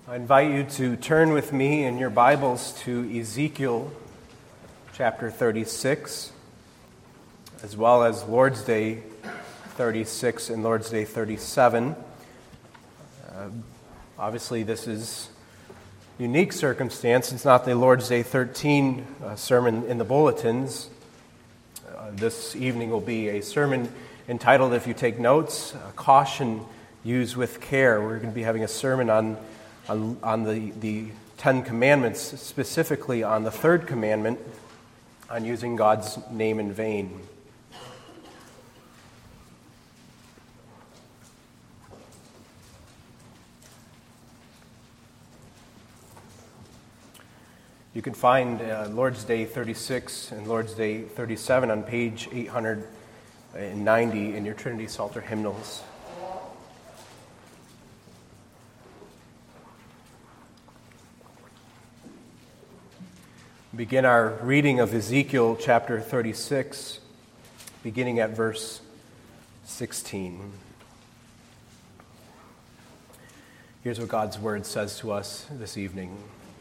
I invite you to turn with me in your Bibles to Ezekiel chapter 36, as well as Lord's Day 36 and Lord's Day 37. Obviously, this is a unique circumstance. It's not the Lord's Day 13 sermon in the bulletins. This evening will be a sermon entitled, if you take notes, Caution, Use with Care. We're going to be having a sermon on the Ten Commandments, specifically on the third commandment, on using God's name in vain. You can find Lord's Day 36 and Lord's Day 37 on page 890 in your Trinity Psalter hymnals. Begin our reading of Ezekiel chapter 36, beginning at verse 16. Here's what God's word says to us this evening.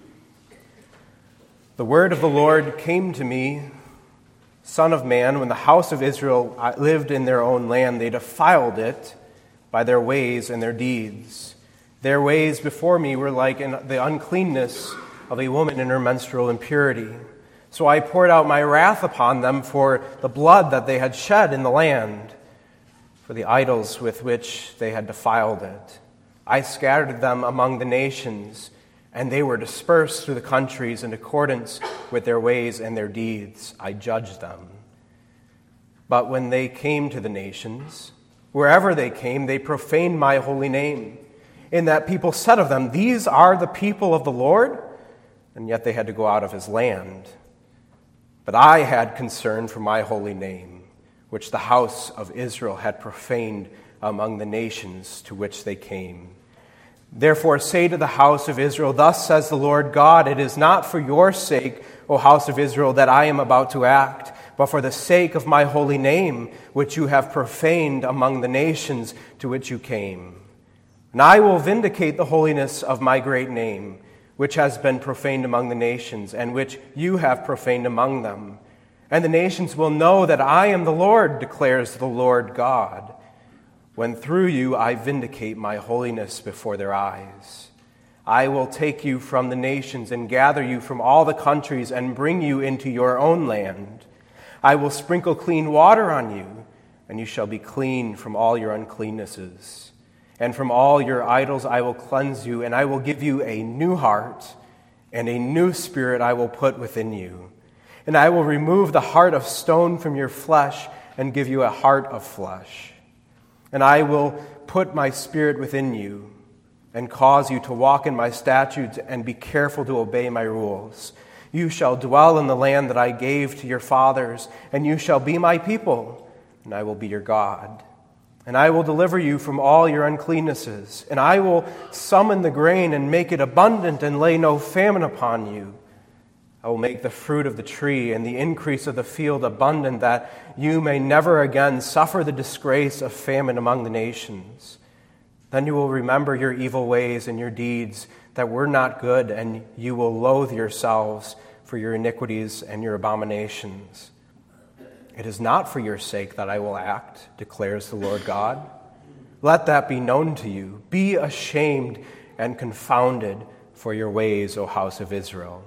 The word of the Lord came to me, Son of man, when the house of Israel lived in their own land, they defiled it by their ways and their deeds. Their ways before me were like the uncleanness of a woman in her menstrual impurity. So I poured out my wrath upon them for the blood that they had shed in the land, for the idols with which they had defiled it. I scattered them among the nations, and they were dispersed through the countries in accordance with their ways and their deeds. I judged them. But when they came to the nations, wherever they came, they profaned my holy name, in that people said of them, "These are the people of the Lord," and yet they had to go out of his land. But I had concern for my holy name, which the house of Israel had profaned among the nations to which they came. Therefore say to the house of Israel, "Thus says the Lord God, it is not for your sake, O house of Israel, that I am about to act, but for the sake of my holy name, which you have profaned among the nations to which you came. And I will vindicate the holiness of my great name, which has been profaned among the nations, and which you have profaned among them. And the nations will know that I am the Lord, declares the Lord God, when through you I vindicate my holiness before their eyes. I will take you from the nations and gather you from all the countries and bring you into your own land. I will sprinkle clean water on you, and you shall be clean from all your uncleannesses. And from all your idols I will cleanse you, and I will give you a new heart, and a new spirit I will put within you. And I will remove the heart of stone from your flesh, and give you a heart of flesh. And I will put my spirit within you, and cause you to walk in my statutes, and be careful to obey my rules. You shall dwell in the land that I gave to your fathers, and you shall be my people, and I will be your God. And I will deliver you from all your uncleannesses, and I will summon the grain and make it abundant and lay no famine upon you. I will make the fruit of the tree and the increase of the field abundant, that you may never again suffer the disgrace of famine among the nations. Then you will remember your evil ways and your deeds that were not good, and you will loathe yourselves for your iniquities and your abominations. It is not for your sake that I will act, declares the Lord God. Let that be known to you. Be ashamed and confounded for your ways, O house of Israel.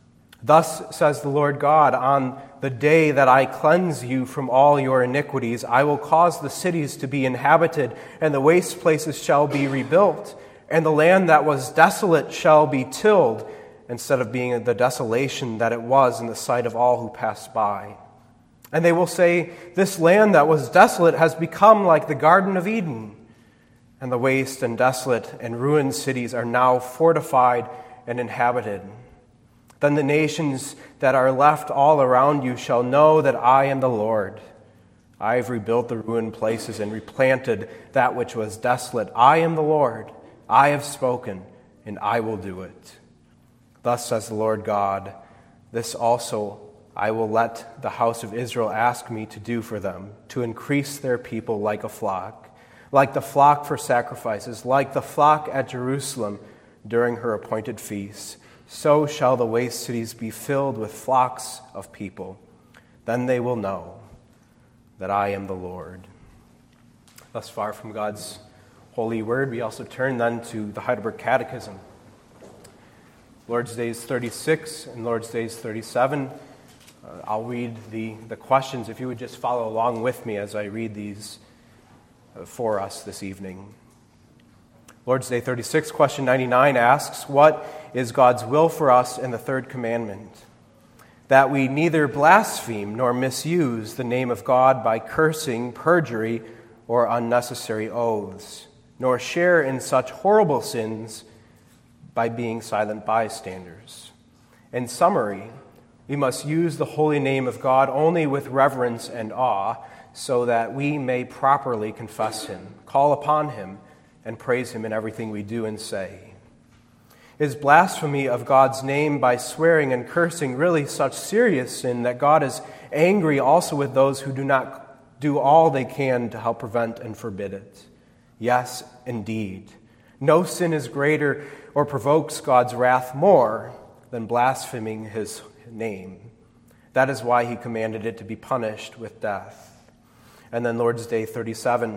Thus says the Lord God, on the day that I cleanse you from all your iniquities, I will cause the cities to be inhabited, and the waste places shall be rebuilt, and the land that was desolate shall be tilled, instead of being the desolation that it was in the sight of all who passed by. And they will say, this land that was desolate has become like the Garden of Eden, and the waste and desolate and ruined cities are now fortified and inhabited. Then the nations that are left all around you shall know that I am the Lord. I have rebuilt the ruined places and replanted that which was desolate. I am the Lord. I have spoken, and I will do it. Thus says the Lord God, this also I will let the house of Israel ask me to do for them, to increase their people like a flock, like the flock for sacrifices, like the flock at Jerusalem, during her appointed feasts, so shall the waste cities be filled with flocks of people. Then they will know that I am the Lord. Thus far from God's holy word, we also turn then to the Heidelberg Catechism. Lord's Days 36 and Lord's Days 37. I'll read the questions, if you would just follow along with me as I read these for us this evening. Lord's Day 36, question 99 asks, what is God's will for us in the third commandment? That we neither blaspheme nor misuse the name of God by cursing, perjury, or unnecessary oaths, nor share in such horrible sins by being silent bystanders. In summary, we must use the holy name of God only with reverence and awe, so that we may properly confess him, call upon him, and praise him in everything we do and say. Is blasphemy of God's name by swearing and cursing really such serious sin that God is angry also with those who do not do all they can to help prevent and forbid it? Yes, indeed. No sin is greater or provokes God's wrath more than blaspheming his name. That is why he commanded it to be punished with death. And then Lord's Day 37.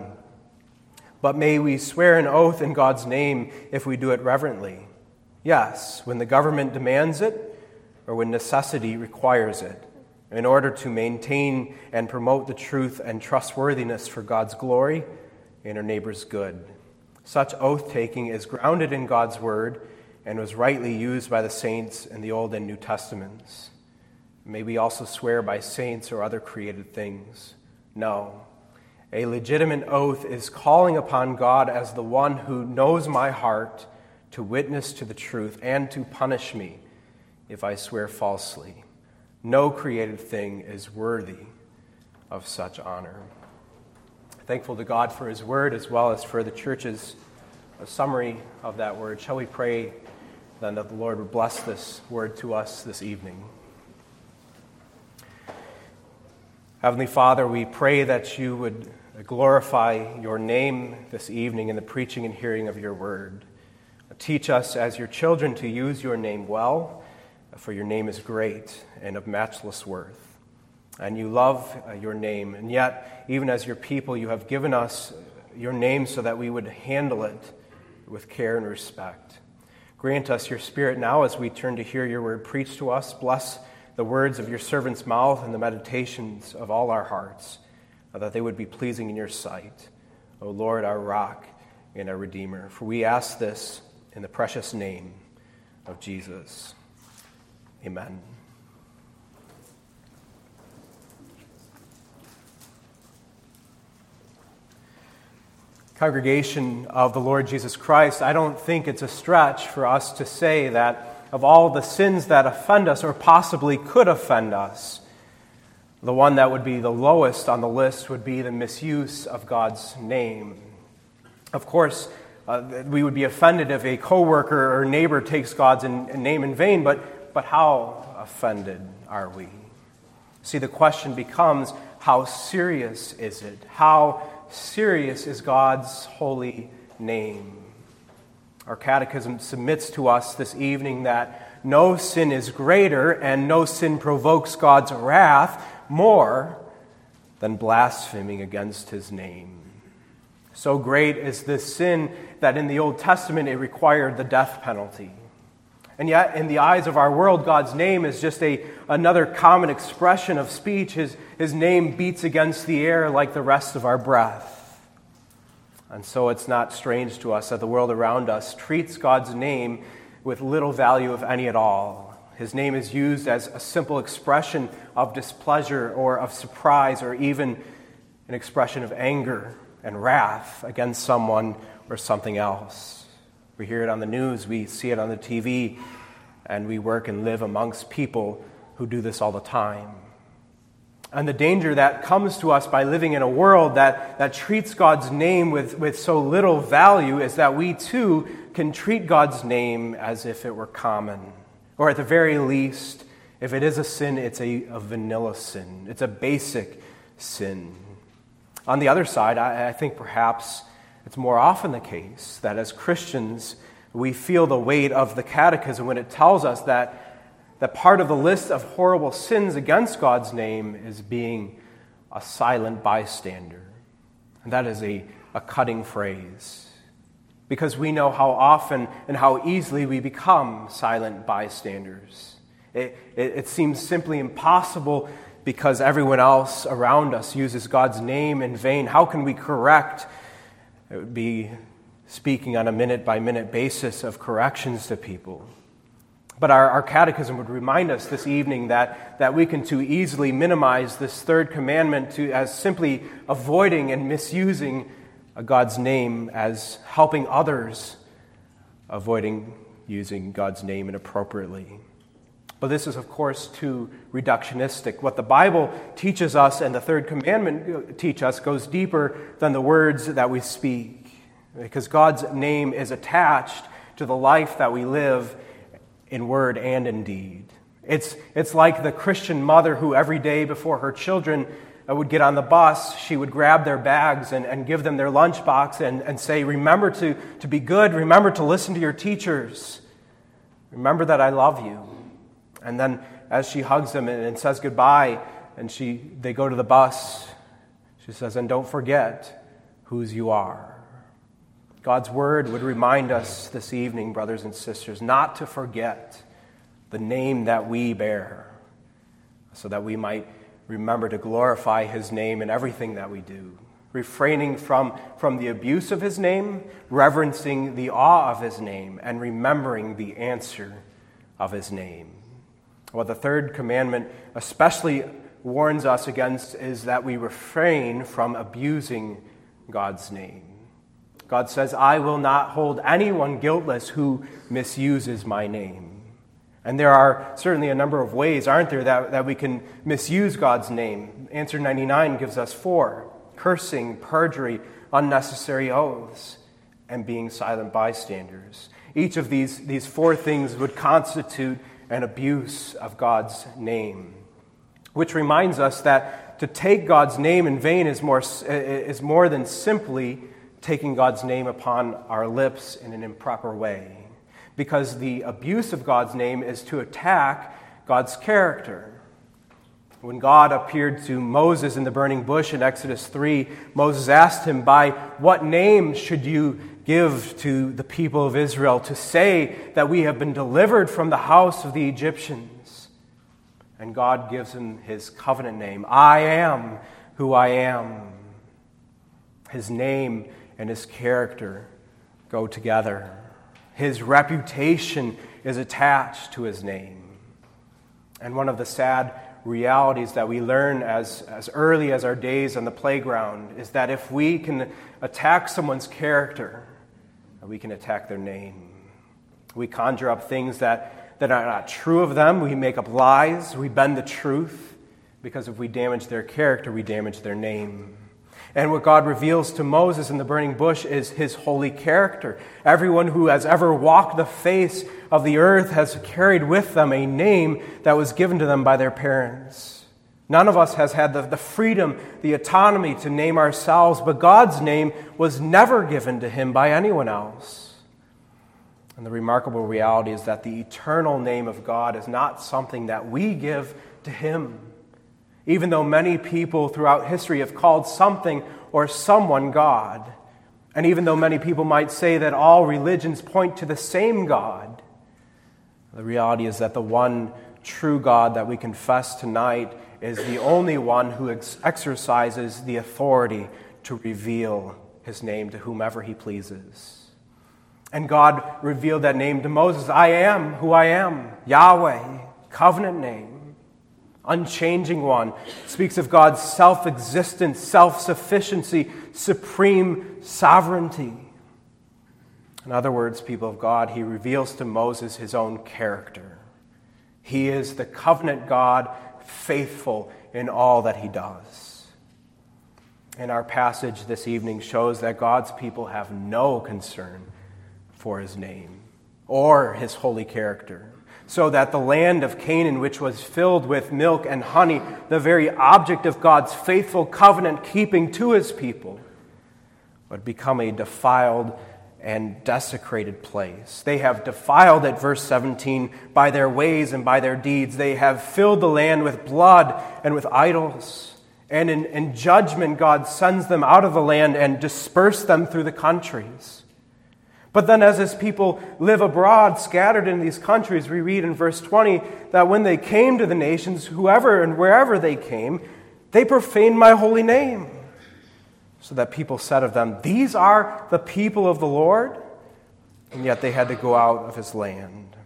But may we swear an oath in God's name if we do it reverently? Yes, when the government demands it or when necessity requires it, in order to maintain and promote the truth and trustworthiness for God's glory and our neighbor's good. Such oath-taking is grounded in God's word and was rightly used by the saints in the Old and New Testaments. May we also swear by saints or other created things? No. A legitimate oath is calling upon God as the one who knows my heart to witness to the truth and to punish me if I swear falsely. No created thing is worthy of such honor. Thankful to God for his word as well as for the church's summary of that word. Shall we pray then that the Lord would bless this word to us this evening? Heavenly Father, we pray that you would glorify your name this evening in the preaching and hearing of your word. Teach us as your children to use your name well, for your name is great and of matchless worth. And you love your name, and yet, even as your people, you have given us your name so that we would handle it with care and respect. Grant us your Spirit now as we turn to hear your word preached to us. Bless the words of your servant's mouth and the meditations of all our hearts, that they would be pleasing in your sight. O Lord, our rock and our Redeemer. For we ask this in the precious name of Jesus. Amen. Congregation of the Lord Jesus Christ, I don't think it's a stretch for us to say that of all the sins that offend us or possibly could offend us, the one that would be the lowest on the list would be the misuse of God's name. Of course, we would be offended if a coworker or neighbor takes God's name in vain, but how offended are we? See, the question becomes, how serious is it? How serious is God's holy name? Our catechism submits to us this evening that no sin is greater and no sin provokes God's wrath more than blaspheming against his name. So great is this sin that in the Old Testament it required the death penalty. And yet, in the eyes of our world, God's name is just another common expression of speech. His name beats against the air like the rest of our breath. And so it's not strange to us that the world around us treats God's name with little value, if any at all. His name is used as a simple expression of displeasure or of surprise or even an expression of anger and wrath against someone or something else. We hear it on the news, we see it on the TV, and we work and live amongst people who do this all the time. And the danger that comes to us by living in a world that treats God's name with so little value is that we too can treat God's name as if it were common. Or at the very least, if it is a sin, it's a vanilla sin. It's a basic sin. On the other side, I think perhaps it's more often the case that as Christians, We feel the weight of the Catechism when it tells us that part of the list of horrible sins against God's name is being a silent bystander. And that is a cutting phrase, because we know how often and how easily we become silent bystanders. It seems simply impossible because everyone else around us uses God's name in vain. How can we correct? It would be speaking on a minute-by-minute basis of corrections to people. But our catechism would remind us this evening that we can too easily minimize this third commandment as simply avoiding and misusing God's name, as helping others avoiding using God's name inappropriately. But this is, of course, too reductionistic. What the Bible teaches us and the third commandment teach us goes deeper than the words that we speak, because God's name is attached to the life that we live in word and in deed. It's like the Christian mother who every day before her children would get on the bus, she would grab their bags and give them their lunchbox and say, remember to be good, remember to listen to your teachers, remember that I love you. And then as she hugs them and says goodbye, and they go to the bus, she says, and don't forget whose you are. God's word would remind us this evening, brothers and sisters, not to forget the name that we bear, so that we might remember to glorify his name in everything that we do, refraining from the abuse of his name, reverencing the awe of his name, and remembering the answer of his name. What the third commandment especially warns us against is that we refrain from abusing God's name. God says, I will not hold anyone guiltless who misuses my name. And there are certainly a number of ways, aren't there, that we can misuse God's name. Answer 99 gives us 4: cursing, perjury, unnecessary oaths, and being silent bystanders. Each of these 4 things would constitute an abuse of God's name, which reminds us that to take God's name in vain is more than simply taking God's name upon our lips in an improper way, because the abuse of God's name is to attack God's character. When God appeared to Moses in the burning bush in Exodus 3, Moses asked him, by what name should you give to the people of Israel to say that we have been delivered from the house of the Egyptians? And God gives him his covenant name, I am who I am. His name and his character go together. His reputation is attached to his name. And one of the sad realities that we learn as early as our days on the playground is that if we can attack someone's character, we can attack their name. We conjure up things that are not true of them. We make up lies. We bend the truth, because if we damage their character, we damage their name. And what God reveals to Moses in the burning bush is his holy character. Everyone who has ever walked the face of the earth has carried with them a name that was given to them by their parents. None of us has had the freedom, the autonomy to name ourselves, but God's name was never given to him by anyone else. And the remarkable reality is that the eternal name of God is not something that we give to him. Even though many people throughout history have called something or someone God, and even though many people might say that all religions point to the same God, the reality is that the one true God that we confess tonight is the only one who exercises the authority to reveal his name to whomever he pleases. And God revealed that name to Moses. I am who I am, Yahweh, covenant name. Unchanging one, speaks of God's self-existence, self-sufficiency, supreme sovereignty. In other words, people of God, he reveals to Moses his own character. He is the covenant God, faithful in all that he does. And our passage this evening shows that God's people have no concern for his name or his holy character, so that the land of Canaan, which was filled with milk and honey, the very object of God's faithful covenant keeping to his people, would become a defiled and desecrated place. They have defiled it, verse 17, by their ways and by their deeds. They have filled the land with blood and with idols. And in judgment, God sends them out of the land and disperses them through the countries. But then as his people live abroad, scattered in these countries, we read in verse 20 that when they came to the nations, whoever and wherever they came, they profaned my holy name. So that people said of them, these are the people of the Lord, and yet they had to go out of his land.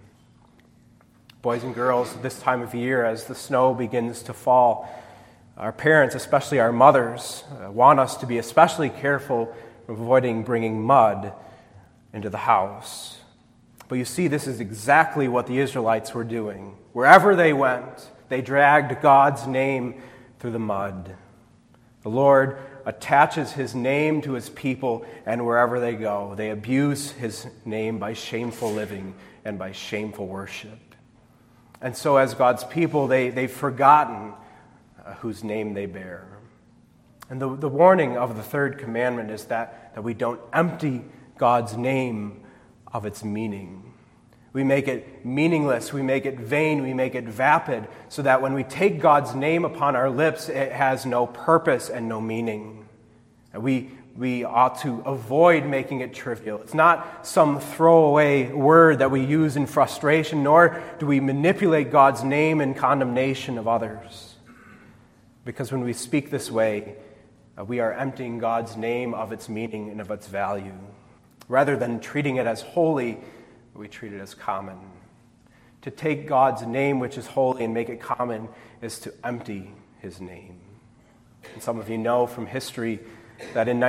Boys and girls, this time of year, as the snow begins to fall, our parents, especially our mothers, want us to be especially careful of avoiding bringing mud into the house. But you see, this is exactly what the Israelites were doing. Wherever they went, they dragged God's name through the mud. The Lord attaches his name to his people, and wherever they go, they abuse his name by shameful living and by shameful worship. And so as God's people, they've forgotten whose name they bear. And the warning of the third commandment is that we don't empty God's name of its meaning. We make it meaningless, we make it vain, we make it vapid, so that when we take God's name upon our lips, it has no purpose and no meaning. And we ought to avoid making it trivial. It's not some throwaway word that we use in frustration, nor do we manipulate God's name in condemnation of others. Because when we speak this way, we are emptying God's name of its meaning and of its value. Rather than treating it as holy, we treat it as common. To take God's name, which is holy, and make it common is to empty his name. And some of you know from history that in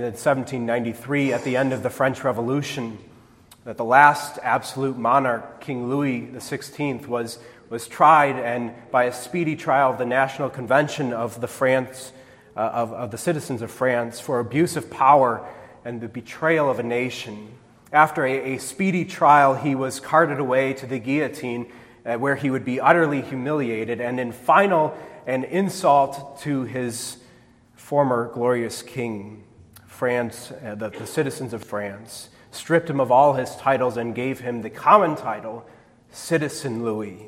1793, at the end of the French Revolution, that the last absolute monarch, King Louis XVI, was tried, and by a speedy trial of the National Convention of the citizens of France for abuse of power and the betrayal of a nation. After a speedy trial, he was carted away to the guillotine, where he would be utterly humiliated, and in final an insult to his former glorious king, France, the citizens of France, stripped him of all his titles and gave him the common title, Citizen Louis.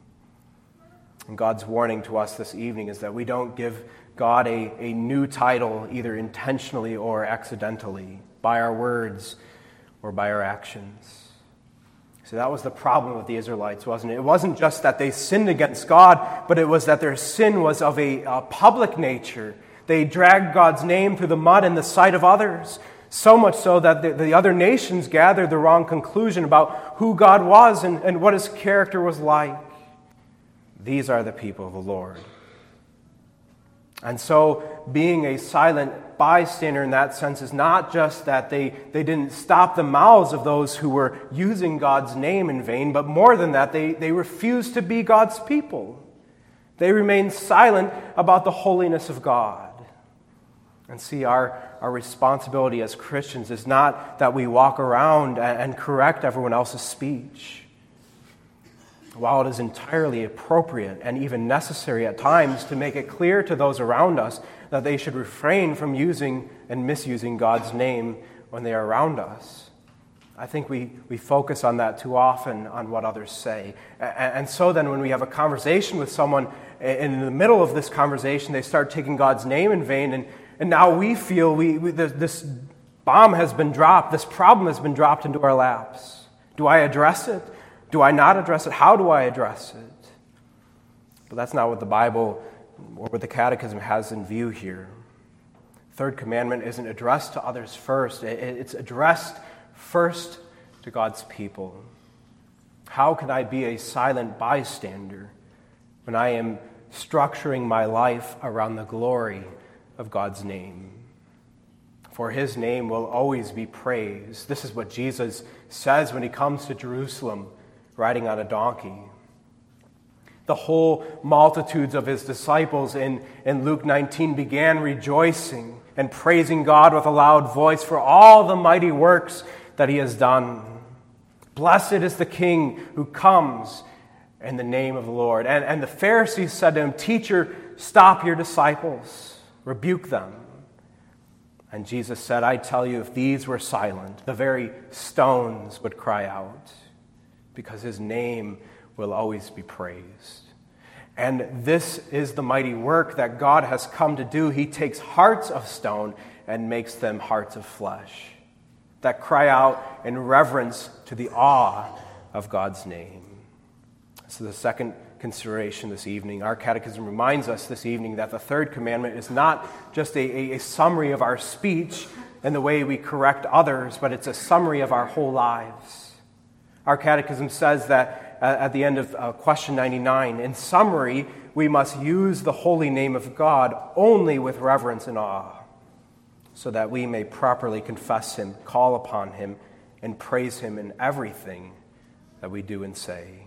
And God's warning to us this evening is that we don't give God a new title, either intentionally or accidentally, by our words or by our actions. So that was the problem with the Israelites, wasn't it? It wasn't just that they sinned against God, but it was that their sin was of a public nature. They dragged God's name through the mud in the sight of others, so much so that the other nations gathered the wrong conclusion about who God was and what his character was like. These are the people of the Lord. And so being a silent bystander in that sense is not just that they didn't stop the mouths of those who were using God's name in vain, but more than that, they refused to be God's people. They remained silent about the holiness of God. And see, our responsibility as Christians is not that we walk around and correct everyone else's speech. While it is entirely appropriate and even necessary at times to make it clear to those around us that they should refrain from using and misusing God's name when they are around us, I think we focus on that too often, on what others say. And so then when we have a conversation with someone, in the middle of this conversation, they start taking God's name in vain, and now we feel this bomb has been dropped, this problem has been dropped into our laps. Do I address it? Do I not address it? How do I address it? But that's not what the Bible or what the Catechism has in view here. Third commandment isn't addressed to others first. It's addressed first to God's people. How can I be a silent bystander when I am structuring my life around the glory of God's name? For his name will always be praised. This is what Jesus says when he comes to Jerusalem, riding on a donkey. The whole multitudes of his disciples in Luke 19 began rejoicing and praising God with a loud voice for all the mighty works that he has done. Blessed is the King who comes in the name of the Lord. And the Pharisees said to him, Teacher, stop your disciples, rebuke them. And Jesus said, I tell you, if these were silent, the very stones would cry out, because his name will always be praised. And this is the mighty work that God has come to do. He takes hearts of stone and makes them hearts of flesh that cry out in reverence to the awe of God's name. So the second consideration this evening, our catechism reminds us this evening that the third commandment is not just a summary of our speech and the way we correct others, but it's a summary of our whole lives. Our catechism says that at the end of question 99, in summary, we must use the holy name of God only with reverence and awe, so that we may properly confess him, call upon him, and praise him in everything that we do and say.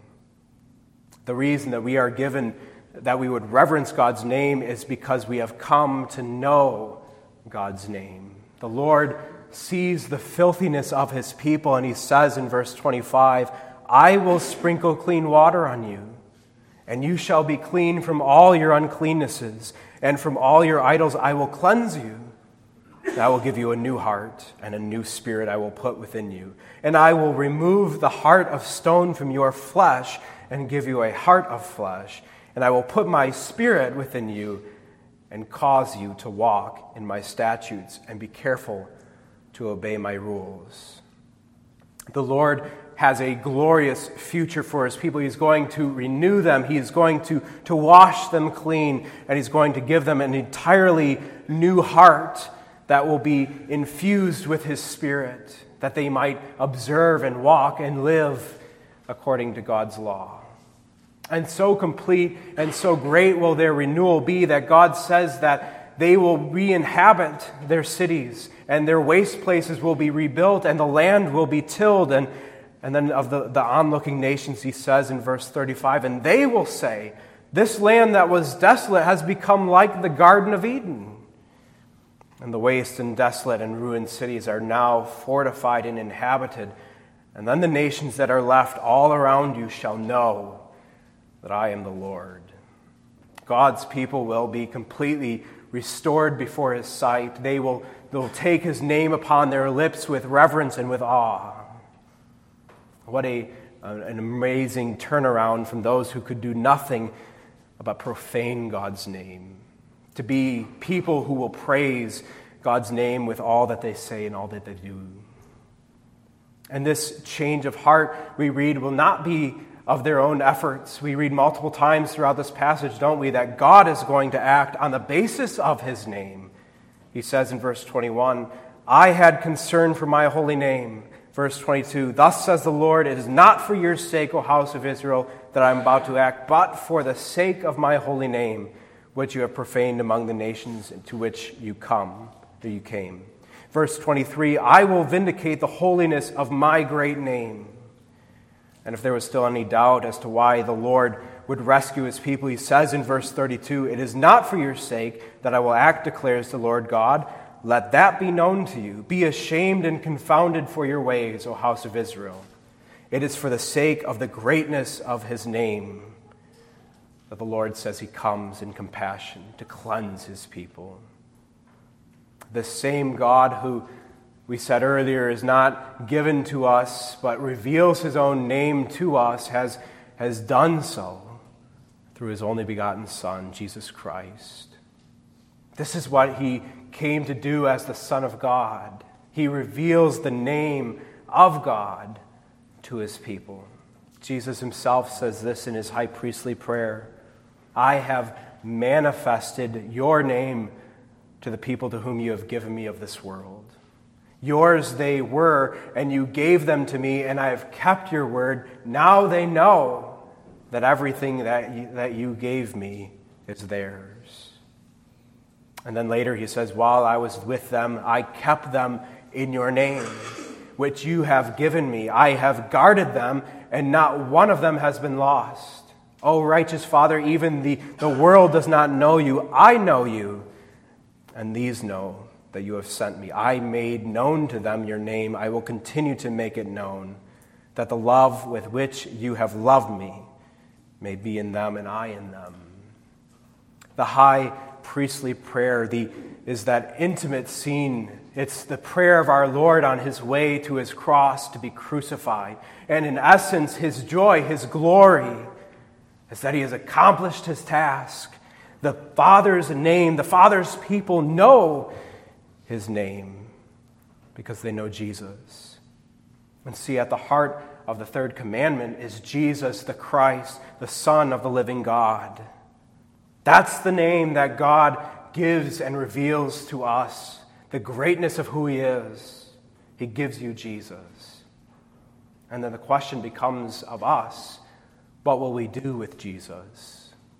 The reason that we are given that we would reverence God's name is because we have come to know God's name. The Lord sees the filthiness of his people, and he says in verse 25, I will sprinkle clean water on you, and you shall be clean from all your uncleannesses, and from all your idols I will cleanse you. And I will give you a new heart, and a new spirit I will put within you. And I will remove the heart of stone from your flesh, and give you a heart of flesh. And I will put my spirit within you, and cause you to walk in my statutes, and be careful to obey my rules. The Lord has a glorious future for his people. He's going to renew them. He's going to wash them clean, and he's going to give them an entirely new heart that will be infused with his Spirit, that they might observe and walk and live according to God's law. And so complete and so great will their renewal be that God says that they will re-inhabit their cities, and their waste places will be rebuilt, and the land will be tilled. And then of the onlooking nations, he says in verse 35, and they will say, this land that was desolate has become like the Garden of Eden. And the waste and desolate and ruined cities are now fortified and inhabited. And then the nations that are left all around you shall know that I am the Lord. God's people will be completely restored before his sight. They'll take his name upon their lips with reverence and with awe. What an amazing turnaround from those who could do nothing but profane God's name. To be people who will praise God's name with all that they say and all that they do. And this change of heart, we read, will not be of their own efforts. We read multiple times throughout this passage, don't we, that God is going to act on the basis of his name. He says in verse 21, I had concern for my holy name. Verse 22, thus says the Lord, it is not for your sake, O house of Israel, that I am about to act, but for the sake of my holy name, which you have profaned among the nations to which you came. Verse 23, I will vindicate the holiness of my great name. And if there was still any doubt as to why the Lord would rescue his people, he says in verse 32, it is not for your sake that I will act, declares the Lord God. Let that be known to you. Be ashamed and confounded for your ways, O house of Israel. It is for the sake of the greatness of his name that the Lord says he comes in compassion to cleanse his people. The same God who we said earlier is not given to us but reveals his own name to us has done so through his only begotten Son, Jesus Christ. This is what he came to do as the Son of God. He reveals the name of God to his people. Jesus himself says this in his high priestly prayer, I have manifested your name to the people to whom you have given me of this world. Yours they were, and you gave them to me, and I have kept your word. Now they know that everything that you gave me is theirs. And then later he says, while I was with them, I kept them in your name, which you have given me. I have guarded them, and not one of them has been lost. O righteous Father, even the world does not know you. I know you, and these know that you have sent me. I made known to them your name. I will continue to make it known, that the love with which you have loved me may be in them and I in them. The high priestly prayer is that intimate scene. It's the prayer of our Lord on his way to his cross to be crucified. And in essence, his joy, his glory, is that he has accomplished his task. The Father's name, the Father's people know his name because they know Jesus. And see, at the heart of the third commandment is Jesus the Christ, the Son of the living God. That's the name that God gives and reveals to us, the greatness of who he is. He gives you Jesus. And then the question becomes of us, what will we do with Jesus?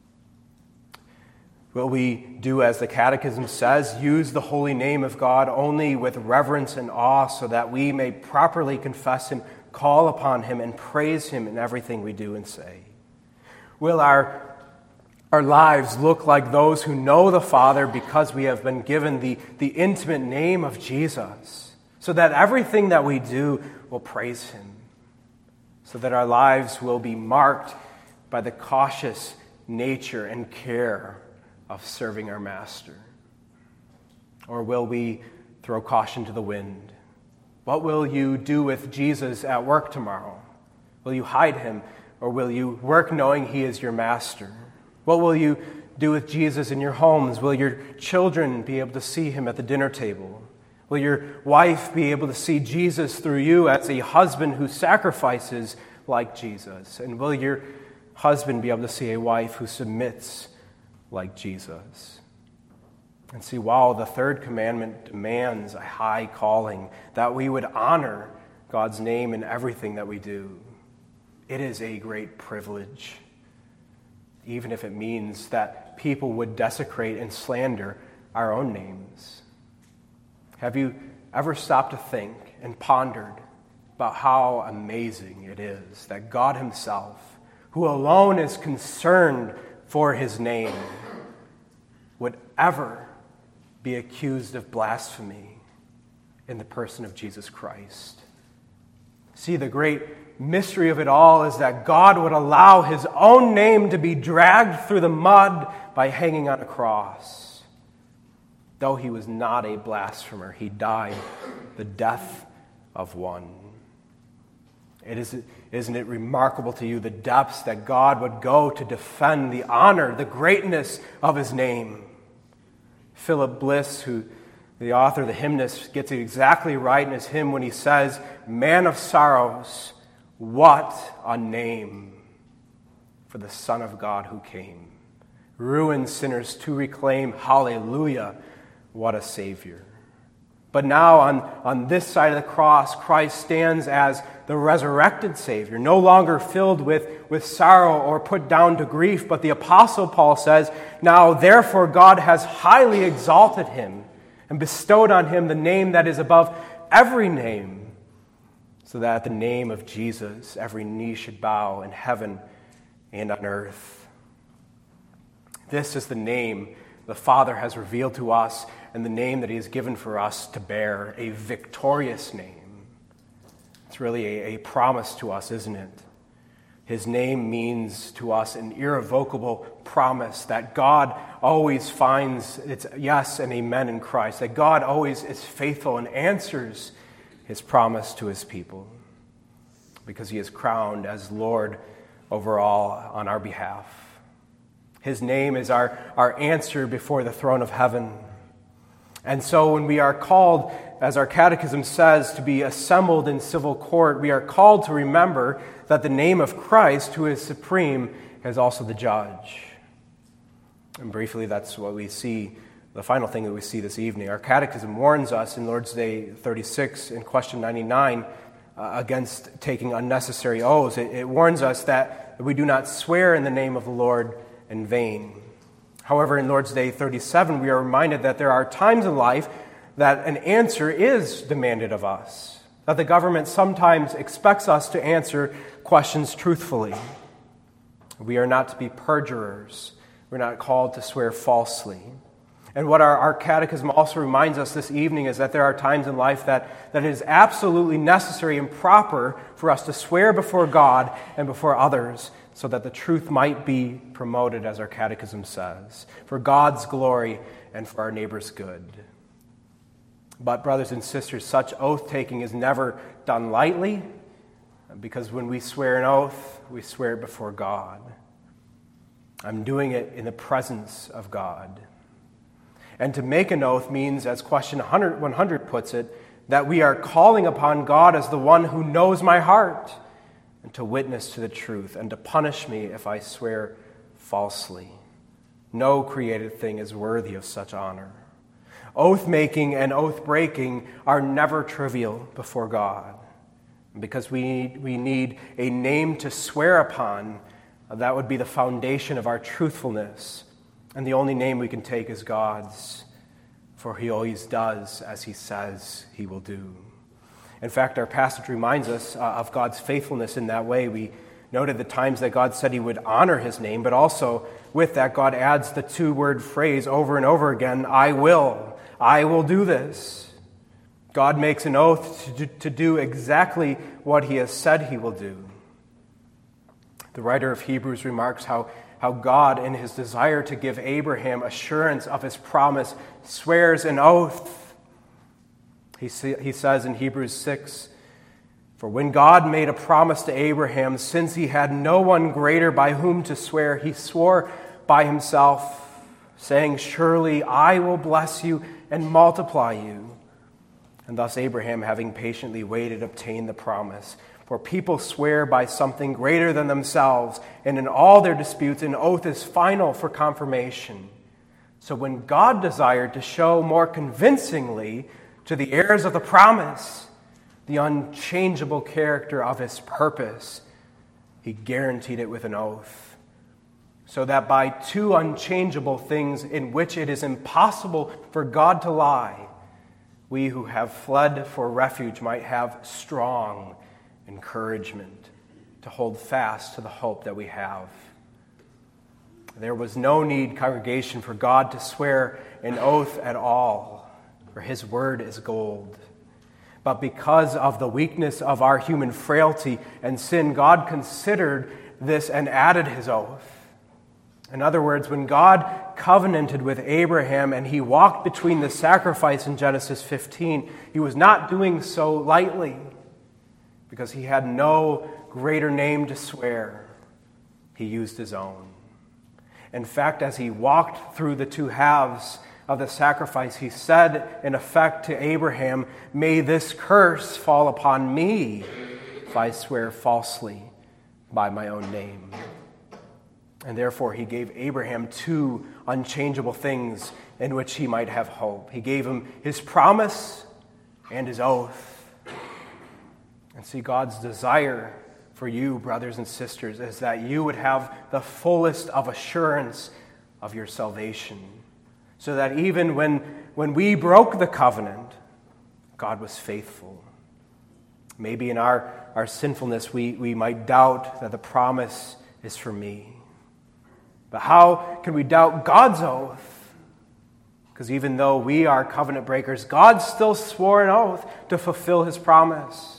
Will we do as the Catechism says, use the holy name of God only with reverence and awe so that we may properly confess him, call upon him, and praise him in everything we do and say? Will our lives look like those who know the Father because we have been given the intimate name of Jesus, so that everything that we do will praise him, so that our lives will be marked by the cautious nature and care of serving our Master? Or will we throw caution to the wind? What will you do with Jesus at work tomorrow? Will you hide him, or will you work knowing he is your Master? What will you do with Jesus in your homes? Will your children be able to see him at the dinner table? Will your wife be able to see Jesus through you as a husband who sacrifices like Jesus? And will your husband be able to see a wife who submits like Jesus? And see, while the third commandment demands a high calling, that we would honor God's name in everything that we do, it is a great privilege, even if it means that people would desecrate and slander our own names. Have you ever stopped to think and pondered about how amazing it is that God himself, who alone is concerned for his name, would ever be accused of blasphemy in the person of Jesus Christ? See, the great mystery of it all is that God would allow his own name to be dragged through the mud by hanging on a cross. Though he was not a blasphemer, he died the death of one. Isn't it remarkable to you the depths that God would go to defend the honor, the greatness of his name? Philip Bliss, who the author of the hymnist, gets it exactly right in his hymn when he says, "Man of sorrows, what a name for the Son of God who came. Ruined sinners to reclaim, hallelujah, what a Savior." But now on this side of the cross, Christ stands as the resurrected Savior, no longer filled with sorrow or put down to grief. But the Apostle Paul says, "Now therefore God has highly exalted him and bestowed on him the name that is above every name, so that at the name of Jesus every knee should bow in heaven and on earth." This is the name the Father has revealed to us, and the name that he has given for us to bear, a victorious name. It's really a promise to us, isn't it? His name means to us an irrevocable promise that God always finds its yes and amen in Christ, that God always is faithful and answers his promise to his people, because he is crowned as Lord over all on our behalf. His name is our answer before the throne of heaven. And so when we are called, as our catechism says, to be assembled in civil court, we are called to remember that the name of Christ, who is supreme, is also the judge. And briefly, that's what we see, the final thing that we see this evening. Our catechism warns us in Lord's Day 36, in question 99, against taking unnecessary oaths. It warns us that we do not swear in the name of the Lord in vain. However, in Lord's Day 37, we are reminded that there are times in life that an answer is demanded of us, that the government sometimes expects us to answer questions truthfully. We are not to be perjurers. We're not called to swear falsely. And what our catechism also reminds us this evening is that there are times in life that it is absolutely necessary and proper for us to swear before God and before others so that the truth might be promoted, as our catechism says, for God's glory and for our neighbor's good. But, brothers and sisters, such oath-taking is never done lightly, because when we swear an oath, we swear it before God. I'm doing it in the presence of God. And to make an oath means, as question 100 puts it, that we are calling upon God as the one who knows my heart, and to witness to the truth, and to punish me if I swear falsely. No created thing is worthy of such honor. Oath-making and oath-breaking are never trivial before God. Because we need a name to swear upon, that would be the foundation of our truthfulness. And the only name we can take is God's, for he always does as he says he will do. In fact, our passage reminds us of God's faithfulness in that way. We noted the times that God said he would honor his name, but also with that, God adds the two-word phrase over and over again, I will do this. God makes an oath to do exactly what he has said he will do. The writer of Hebrews remarks how God, in his desire to give Abraham assurance of his promise, swears an oath. He says in Hebrews 6, for when God made a promise to Abraham, since he had no one greater by whom to swear, he swore by himself, saying, surely I will bless you and multiply you. And thus Abraham, having patiently waited, obtained the promise. For people swear by something greater than themselves, and in all their disputes, an oath is final for confirmation. So when God desired to show more convincingly to the heirs of the promise the unchangeable character of his purpose, he guaranteed it with an oath, so that by two unchangeable things in which it is impossible for God to lie, we who have fled for refuge might have strong encouragement to hold fast to the hope that we have. There was no need, congregation, for God to swear an oath at all, for his word is gold. But because of the weakness of our human frailty and sin, God considered this and added his oath. In other words, when God covenanted with Abraham and he walked between the sacrifice in Genesis 15, he was not doing so lightly, because he had no greater name to swear. He used his own. In fact, as he walked through the two halves of the sacrifice, he said, in effect, to Abraham, may this curse fall upon me if I swear falsely by my own name. And therefore he gave Abraham two unchangeable things in which he might have hope. He gave him his promise and his oath. And see, God's desire for you, brothers and sisters, is that you would have the fullest of assurance of your salvation, so that even when we broke the covenant, God was faithful. Maybe in our sinfulness we might doubt that the promise is for me. But how can we doubt God's oath? Because even though we are covenant breakers, God still swore an oath to fulfill his promise.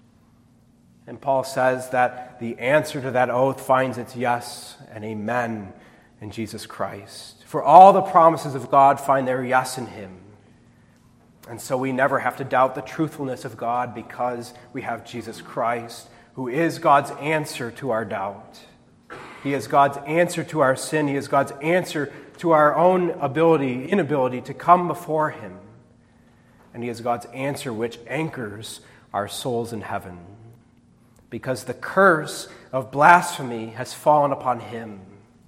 And Paul says that the answer to that oath finds its yes and amen in Jesus Christ. For all the promises of God find their yes in him. And so we never have to doubt the truthfulness of God, because we have Jesus Christ, who is God's answer to our doubt. He is God's answer to our sin. He is God's answer to our own inability to come before him. And he is God's answer which anchors our souls in heaven, because the curse of blasphemy has fallen upon him.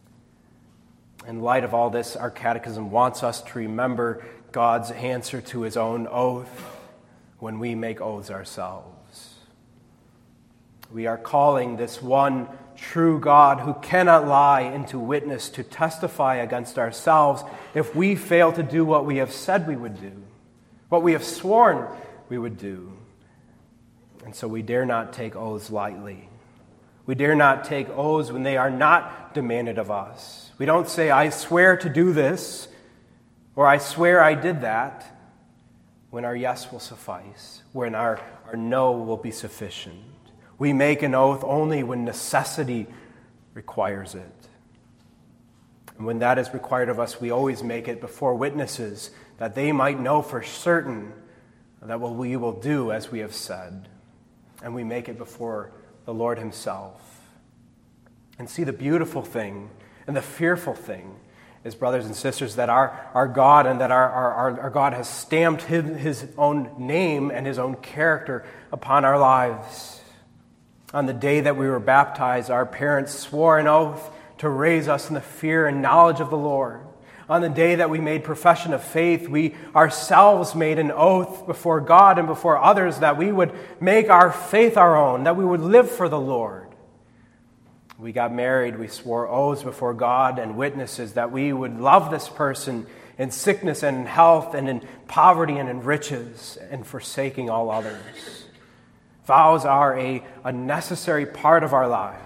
In light of all this, our catechism wants us to remember God's answer to his own oath when we make oaths ourselves. We are calling this one true God who cannot lie into witness to testify against ourselves if we fail to do what we have said we would do, what we have sworn we would do. And so we dare not take oaths lightly. We dare not take oaths when they are not demanded of us. We don't say, I swear to do this, or I swear I did that, when our yes will suffice, when our no will be sufficient. We make an oath only when necessity requires it. And when that is required of us, we always make it before witnesses, that they might know for certain that what we will do as we have said. And we make it before the Lord himself. And see, the beautiful thing and the fearful thing is, brothers and sisters, that our God and that our God has stamped his own name and his own character upon our lives. On the day that we were baptized, our parents swore an oath to raise us in the fear and knowledge of the Lord. On the day that we made profession of faith, we ourselves made an oath before God and before others that we would make our faith our own, that we would live for the Lord. We got married, we swore oaths before God and witnesses that we would love this person in sickness and in health and in poverty and in riches and forsaking all others. Vows are a necessary part of our lives.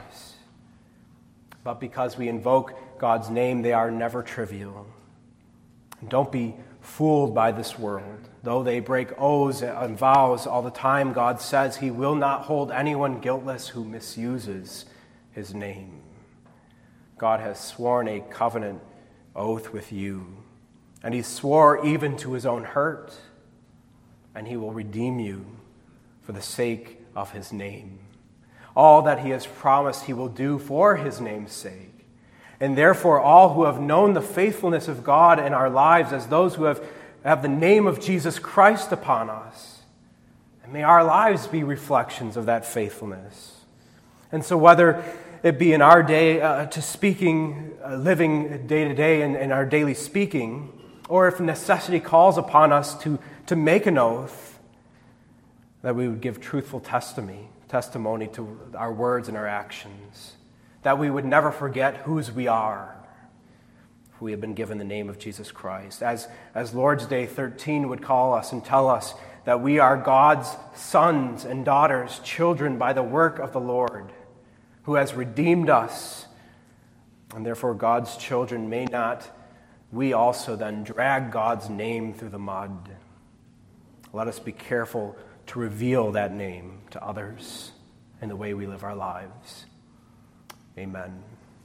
But because we invoke God's name, they are never trivial. And don't be fooled by this world. Though they break oaths and vows all the time, God says he will not hold anyone guiltless who misuses his name. God has sworn a covenant oath with you, and he swore even to his own hurt, and he will redeem you for the sake of his name. All that he has promised he will do for his name's sake. And therefore, all who have known the faithfulness of God in our lives as those who have the name of Jesus Christ upon us, and may our lives be reflections of that faithfulness. And so whether it be in our day to speaking, living day to day in our daily speaking, or if necessity calls upon us to make an oath, that we would give truthful testimony to our words and our actions, that we would never forget whose we are. We have been given the name of Jesus Christ. As Lord's Day 13 would call us and tell us that we are God's sons and daughters, children by the work of the Lord, who has redeemed us. And therefore God's children, may not we also then drag God's name through the mud. Let us be careful to reveal that name to others in the way we live our lives. Amen.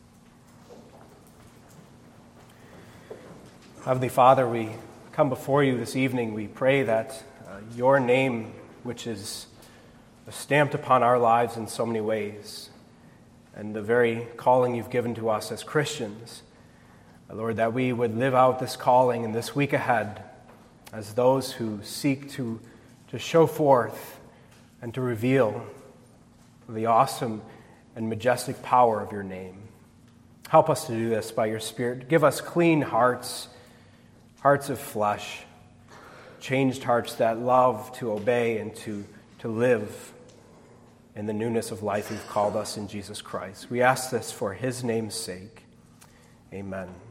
Heavenly Father, we come before you this evening. We pray that your name, which is stamped upon our lives in so many ways, and the very calling you've given to us as Christians, Lord, that we would live out this calling in this week ahead as those who seek to show forth and to reveal the awesome and majestic power of your name. Help us to do this by your Spirit. Give us clean hearts, hearts of flesh, changed hearts that love to obey and to live in the newness of life you've called us in Jesus Christ. We ask this for his name's sake. Amen.